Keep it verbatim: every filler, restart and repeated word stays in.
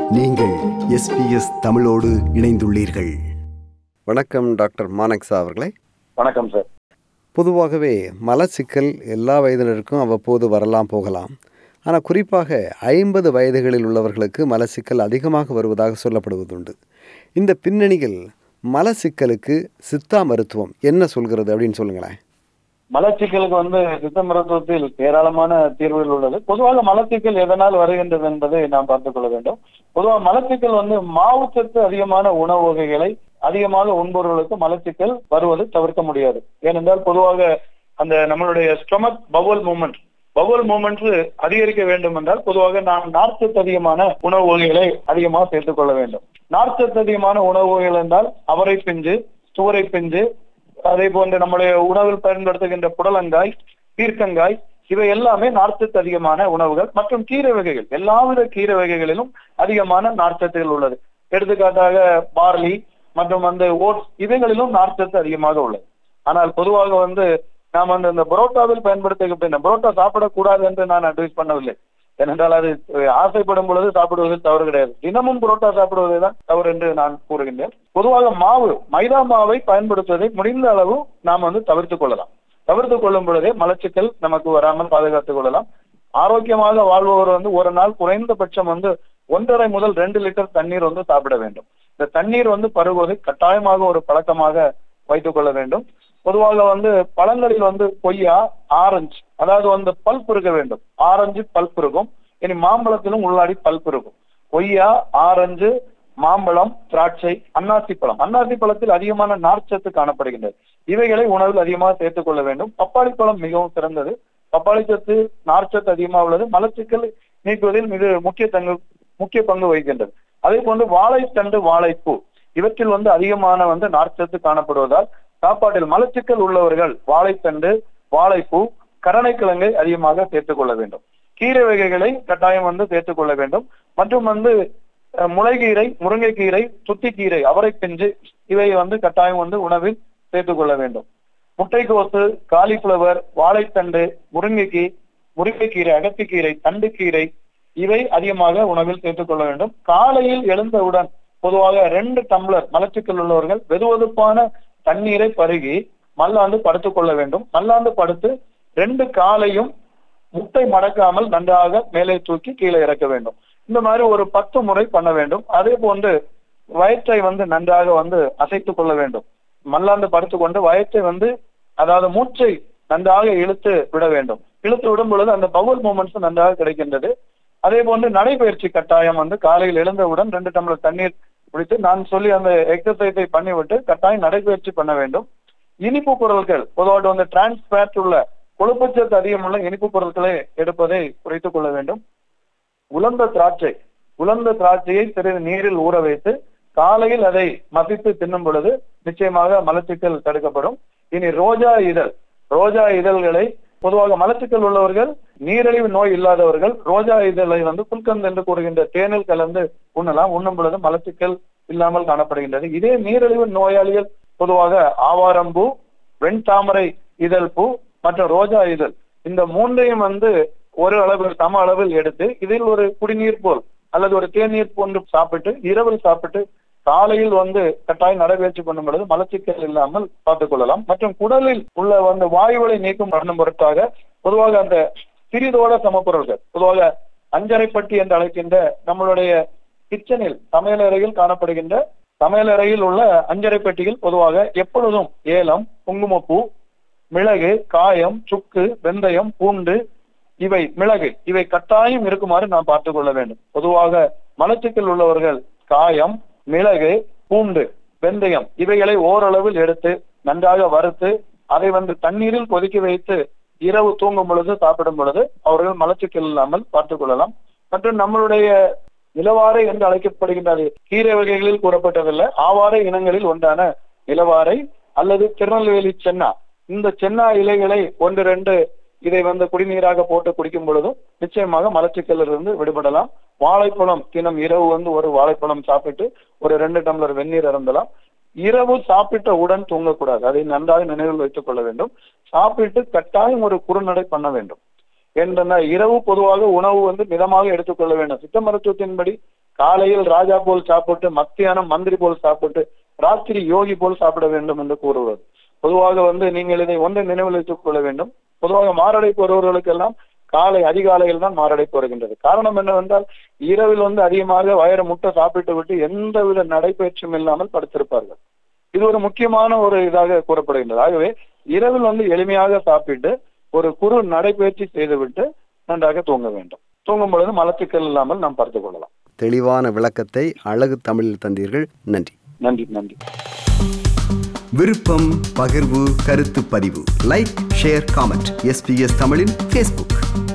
நீங்கள் S B S தமிழோடு இணைந்துள்ளீர்கள். வணக்கம் டாக்டர் மானக்ஸா அவர்களே. வணக்கம் சார். பொதுவாகவே மலச்சிக்கல் எல்லா வயதினருக்கும் அவ்வப்போது வரலாம் போகலாம். ஆனால் குறிப்பாக ஐம்பது வயதுகளில் உள்ளவர்களுக்கு மலச்சிக்கல் அதிகமாக வருவதாக சொல்லப்படுவதுண்டு. இந்த பின்னணியில் மலச்சிக்கலுக்கு சித்தா மருத்துவம் என்ன சொல்கிறது அப்படின்னு சொல்லுங்களேன். மலச்சிக்கலுக்கு வந்து சித்த மருத்துவத்தில் ஏராளமான தீர்வுகள் உள்ளது. பொதுவாக மலச்சிக்கல் எதனால் வருகின்றது என்பதை நாம் பார்த்துக் கொள்ள வேண்டும். பொதுவாக மலச்சிக்கல் வந்து மாவுச்சத்து அதிகமான உணவு வகைகளை அதிகமாக உண்பவர்களுக்கு மலச்சிக்கல் வருவது தவிர்க்க முடியாது. ஏனென்றால் பொதுவாக அந்த நம்மளுடைய stomach bowel movement bowel movement அதிகரிக்க வேண்டும் என்றால் பொதுவாக நாம் நார்ச்சத்து அதிகமான உணவு வகைகளை அதிகமாக சேர்த்துக் கொள்ள வேண்டும். நார்ச்சத்து அதிகமான உணவு வகைகள் என்றால் அவரை பிஞ்சு, சூரை பிஞ்சு, அதே போன்று நம்முடைய உணவில் பயன்படுத்துகின்ற புடலங்காய், பீர்க்கங்காய், இவை எல்லாமே நார்ச்சத்து அதிகமான உணவுகள். மற்றும் கீரை வகைகள், எல்லாவித கீரை வகைகளிலும் அதிகமான நார்ச்சத்துகள் உள்ளது. எடுத்துக்காட்டாக பார்லி மற்றும் வந்து ஓட்ஸ், இவைகளிலும் நார்ச்சத்து அதிகமாக உள்ளது. ஆனால் பொதுவாக வந்து நாம் வந்து இந்த பரோட்டாவில் பயன்படுத்த பரோட்டா சாப்பிடக்கூடாது என்று நான் அட்வைஸ் பண்ணவில்லை. ஏனென்றால் அது ஆசைப்படும் பொழுது சாப்பிடுவதில் தவறு கிடையாது. தினமும் புரோட்டா சாப்பிடுவதை தான் தவறு என்று நான் கூறுகின்றேன். பொதுவாக மாவு, மைதா மாவை பயன்படுத்துவதை முடிந்த அளவு நாம் வந்து தவிர்த்துக் கொள்ளலாம். தவிர்த்துக் கொள்ளும் பொழுதே மலச்சிக்கல் நமக்கு வராமல் பாதுகாத்துக் கொள்ளலாம். ஆரோக்கியமாக வாழ்பவர் வந்து ஒரு நாள் குறைந்தபட்சம் வந்து ஒன்றரை முதல் ரெண்டு லிட்டர் தண்ணீர் வந்து சாப்பிட வேண்டும். இந்த தண்ணீர் வந்து பருகுவதை கட்டாயமாக ஒரு பழக்கமாக வைத்துக் கொள்ள வேண்டும். பொதுவாக வந்து பழங்களில் வந்து கொய்யா, ஆரஞ்சு, அதாவது வந்து பல்ப் இருக்க வேண்டும். ஆரஞ்சு பல்ப் இருக்கும். இனி மாம்பழத்திலும் உள்ளாடி பல்ப் இருக்கும். கொய்யா, ஆரஞ்சு, மாம்பழம், திராட்சை, அன்னாசி பழம். அன்னாசி பழத்தில் அதிகமான நார்ச்சத்து காணப்படுகின்றது. இவைகளை உணவில் அதிகமாக சேர்த்துக் கொள்ள வேண்டும். பப்பாளி பழம் மிகவும் சிறந்தது. பப்பாளி சத்து, நார்ச்சத்து அதிகமாக உள்ளது. மலச்சிக்கல் நீக்குவதில் மிக முக்கிய தங்கு முக்கிய பங்கு வகிக்கின்றது. அதே போன்று வாழைத்தண்டு, வாழைப்பூ, இவற்றில் வந்து அதிகமான வந்து நார்ச்சத்து காணப்படுவதால் சாப்பாட்டில் மலச்சிக்கல் உள்ளவர்கள் வாழைத்தண்டு, வாழைப்பூ, கரணைக்கிழங்கை அதிகமாக சேர்த்துக் கொள்ள வேண்டும். கீரை வகைகளை கட்டாயம் வந்து சேர்த்துக் கொள்ள வேண்டும். மற்றும் வந்து முளைக்கீரை, முருங்கைக்கீரை, துத்திக்கீரை, அவரை பிஞ்சு, இவை வந்து கட்டாயம் வந்து உணவில் சேர்த்துக் கொள்ள வேண்டும். முட்டைக்கோசு, காலிஃபிளவர், வாழைத்தண்டு, முருங்கைக்கீ முருங்கைக்கீரை, அகத்திக்கீரை, தண்டுக்கீரை, இவை அதிகமாக உணவில் சேர்த்துக் கொள்ள வேண்டும். காலையில் எழுந்தவுடன் பொதுவாக ரெண்டு டம்ளர் மலச்சிக்கல் உள்ளவர்கள் வெதுவெதுப்பான தண்ணீரை பருகி மல்லாந்து படுத்துக் கொள்ள வேண்டும். மல்லாந்து படுத்து ரெண்டு காலையும் முட்டை மடக்காமல் நன்றாக மேலே தூக்கி கீழே இறக்க வேண்டும். இந்த மாதிரி ஒரு பத்து முறை பண்ண வேண்டும். அதே போன்று வயிற்றை வந்து நன்றாக வந்து அசைத்துக் கொள்ள வேண்டும். மல்லாந்து படுத்துக்கொண்டு வயிற்றை வந்து அதாவது மூச்சை நன்றாக இழுத்து விட வேண்டும். இழுத்து விடும் பொழுது அந்த பவுல் மூமெண்ட்ஸ் நன்றாக கிடைக்கின்றது. அதே போன்று நடைபயிற்சி கட்டாயம் வந்து காலையில் எழுந்தவுடன் ரெண்டு டம்ளர் தண்ணீர் குடித்து நான் சொல்லி அந்த எக்ஸசைஸை பண்ணிவிட்டு கட்டாயம் நடைபயிற்சி பண்ண வேண்டும். இனிப்பு பொருட்கள் பொதுவாக வந்து டிரான்ஸ்பேட் உள்ள கொழுப்புச்சத்து அதிகம் உள்ள இனிப்பு பொருட்களை எடுப்பதை குறைத்துக் கொள்ள வேண்டும். உலர்ந்த திராட்சை உலர்ந்த திராட்சையை சிறிது நீரில் ஊற வைத்து காலையில் அதை மசித்து தின்னும் பொழுது நிச்சயமாக மலச்சிக்கல் தடுக்கப்படும். இனி ரோஜா இதழ் ரோஜா இதழ்களை பொதுவாக மலச்சிக்கல் உள்ளவர்கள், நீரிழிவு நோய் இல்லாதவர்கள் ரோஜா இதழை வந்து புல்கந்த் என்று கூறுகின்ற தேனில் கலந்து உண்ணலாம். உண்ணும் பொழுது மலச்சிக்கல் இல்லாமல் காணப்படுகின்றது. இதே நீரிழிவு நோயாளிகள் பொதுவாக ஆவாரம்பூ, வெண்தாமரை இதழ் பூ மற்றும் ரோஜா இதழ், இந்த மூன்றையும் வந்து ஒரு அளவில் சம அளவில் எடுத்து இதில் ஒரு குடிநீர் போல் அல்லது ஒரு தேநீர் போன்று சாப்பிட்டு இரவில் சாப்பிட்டு காலையில் வந்து கட்டாயம் நடைபயிற்சி பண்ணும் பொழுது மலச்சிக்கல் இல்லாமல் பார்த்துக் கொள்ளலாம். மற்றும் குடலில் உள்ள வந்து வாயுவை நீக்கும் பண்ணும் பொருட்டாக பொதுவாக அந்த சிறிதோட சமப்பொருள்கள், பொதுவாக அஞ்சரைப்பட்டி என்று அழைக்கின்ற நம்மளுடைய கிச்சனில் சமையலறையில் காணப்படுகின்ற சமையலறையில் உள்ள அஞ்சரைப்பட்டியில் பொதுவாக எப்பொழுதும் ஏலம், குங்குமப்பூ, மிளகு, காயம், சுக்கு, வெந்தயம், பூண்டு, இவை மிளகு இவை கட்டாயம் இருக்குமாறு நாம் பார்த்துக் கொள்ள வேண்டும். பொதுவாக மலச்சிக்கல் உள்ளவர்கள் காயம், மிளகு, பூண்டு, வெந்தயம் இவைகளை ஓரளவில் எடுத்து நன்றாக வறுத்து அதை வந்து தண்ணீரில் கொதிக்க வைத்து இரவு தூங்கும் பொழுது சாப்பிடும் பொழுது அவர்கள் மலச்சிக்கல் இல்லாமல் பார்த்துக் கொள்ளலாம். மற்றும் நம்மளுடைய நிலவாரை என்று அழைக்கப்படுகின்றது கீரை வகைகளில் கூறப்பட்டதில்லை, ஆவாரை இனங்களில் ஒன்றான நிலவாரை அல்லது திருநெல்வேலி சென்னா, இந்த சென்னா இலைகளை ஒன்று ரெண்டு இதை வந்து குடிநீராக போட்டு குடிக்கும் பொழுதும் நிச்சயமாக மலச்சிக்கல் இருந்து விடுபடலாம். வாழைப்பழம் தினம் இரவு வந்து ஒரு வாழைப்பழம் சாப்பிட்டு ஒரு ரெண்டு டம்ளர் வெந்நீர் அருந்தலாம். இரவு சாப்பிட்ட உடன் தூங்கக்கூடாது, அதை நன்றாக நினைவில் வைத்துக் கொள்ள வேண்டும். சாப்பிட்டு கட்டாயம் ஒரு குறுநடை பண்ண வேண்டும். என்றன இரவு பொதுவாக உணவு வந்து மிதமாக எடுத்துக்கொள்ள வேண்டும். சித்த மருத்துவத்தின்படி காலையில் ராஜா போல் சாப்பிட்டு, மத்தியானம் மந்திரி போல் சாப்பிட்டு, ராத்திரி யோகி போல் சாப்பிட வேண்டும் என்று கூறுவது. பொதுவாக வந்து நீங்கள் இதை ஒன்றை நினைவில் வைத்துக் கொள்ள வேண்டும். பொதுவாக மாரடைப்பு வருபவர்களுக்கெல்லாம் காலை அதிகாலையில் தான் மாரடைப்பு வருகின்றது. காரணம் என்னவென்றால், இரவில் வந்து அதிகமாக வயிறு முட்டை சாப்பிட்டு விட்டு எந்தவித நடைபயிற்சியும் இல்லாமல் படுத்திருப்பார்கள். இது ஒரு முக்கியமான ஒரு இதாக கூறப்படுகின்றது. ஆகவே இரவில் வந்து எளிமையாக சாப்பிட்டு ஒரு குறு நடைபயிற்சி செய்துவிட்டு நன்றாக தூங்க வேண்டும். தூங்கும் பொழுது மலச்சிக்கல் இல்லாமல் நாம் பார்த்துக் கொள்ளலாம். தெளிவான விளக்கத்தை அழகு தமிழில் தந்தீர்கள். நன்றி. நன்றி நன்றி. விருப்பம், பகிர்வு, கருத்து பதிவு, லைக், ஷேர், காமெண்ட். எஸ்பிஎஸ் தமிழின் ஃபேஸ்புக்.